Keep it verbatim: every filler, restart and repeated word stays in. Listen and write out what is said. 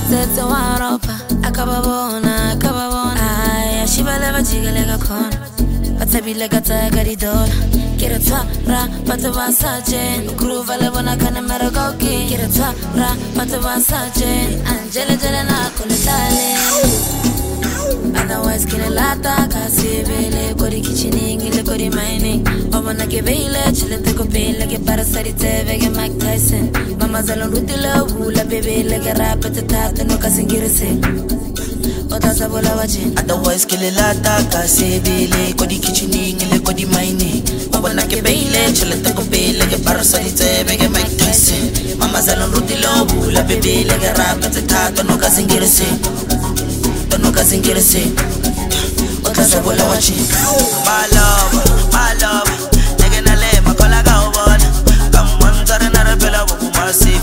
Zetse waropa akababona akababona aya shibale bajigalega khona bathabile gatsaga di dola kere tsara batho ba saje groove le bona kana meroko ke kere tsara batho ba saje angele jele na kolitale otherwise kile lata kasibele kodi kitchening ile kodi mining obona ke beile chilete ko pele ke parasari teve ke Mike Tyson mama zalo rutile bula bebele ke rap tata no kasingirse ota sabola wache otherwise kile lata kasibele kodi kitchening ile kodi mining obona ke beile chilete ko pele ke parasari teve ke Mike Tyson mama zalo rutile bula bebele ke rap tata no kasingirse no kasingirse ota sabola wache my love my love nigga na le makola ga ubona come on zara na rabela bu marsi